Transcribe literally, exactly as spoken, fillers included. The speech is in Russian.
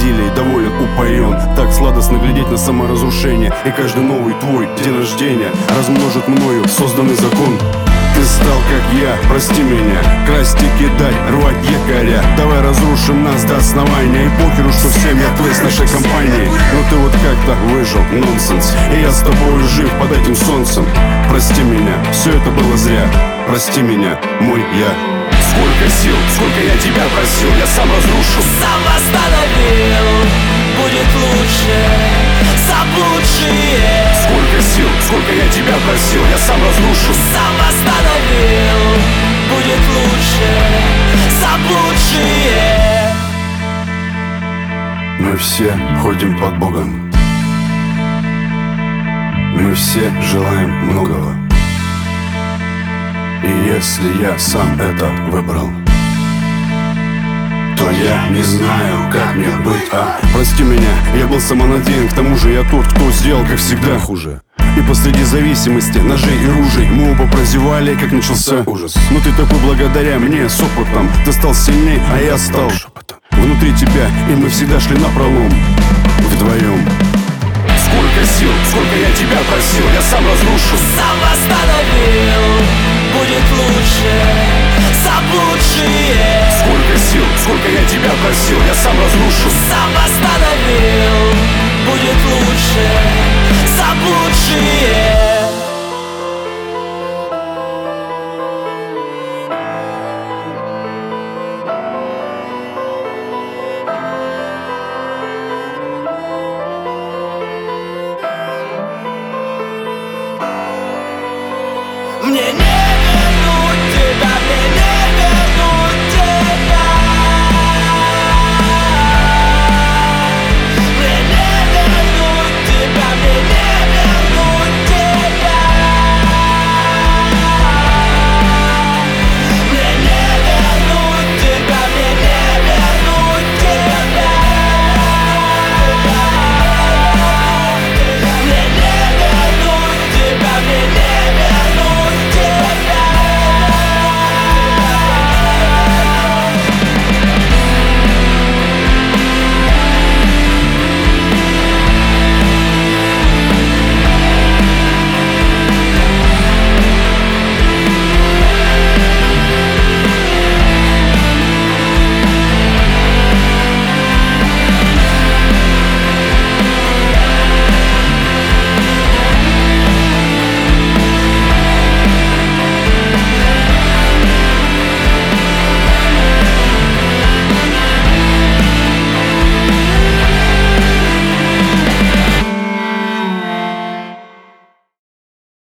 идиллией доволен, упоен. Так сладостно глядеть на саморазрушение, и каждый новый твой день рождения размножит мною созданный закон. Ты стал как я, прости меня, красть и кидать, рвать якоря. Давай разрушим нас до основания, и похеру, что всем я твой с нашей компанией. Но ты вот как-то выжил, нонсенс, и я с тобой жив под этим солнцем. Прости меня, все это было зря, прости меня, мой я. Сколько сил, сколько я тебя просил, я сам разрушу, сам остановил. Будет лучше, заблудшие. Сколько сил, сколько я тебя просил, я сам разрушу, сам остановил. Будет лучше, заблудшие. Мы все ходим под Богом, мы все желаем многого. И если я сам это выбрал, то я не знаю, как мне быть, а прости меня, я был самонадеян, к тому же я тот, кто сделал, как всегда, хуже. И посреди зависимости, ножей и ружей мы оба прозевали, как начался ужас. Но ты такой благодаря мне с опытом, ты стал сильней, а я стал внутри тебя, и мы всегда шли напролом вдвоем. Сколько сил, сколько я тебя просил, я сам разрушу, сам остановил. Будет лучше, заблудшие. Сколько сил, сколько я тебя просил, я сам разрушу,